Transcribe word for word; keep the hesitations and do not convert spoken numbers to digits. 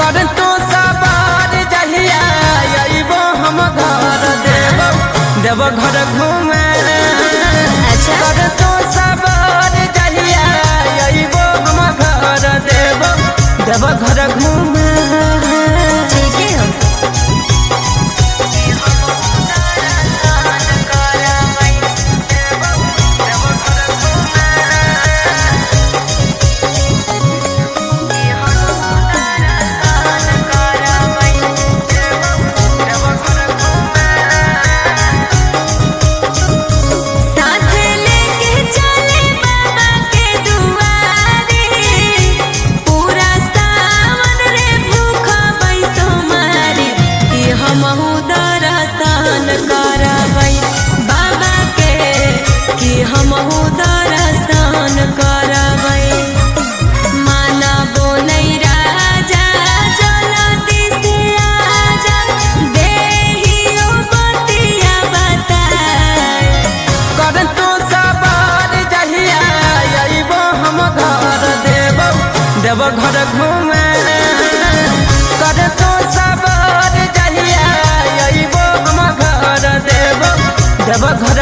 कर तो सवार जहिया अइबो हम घर देव देव घर घूमे। अच्छा कर तो सवार जहिया अइबो हम घर देव देव घर घूमे। ठीक है हम देव घर घूमे। कर तो सवार जहिया अइबो हम घर देव देव घर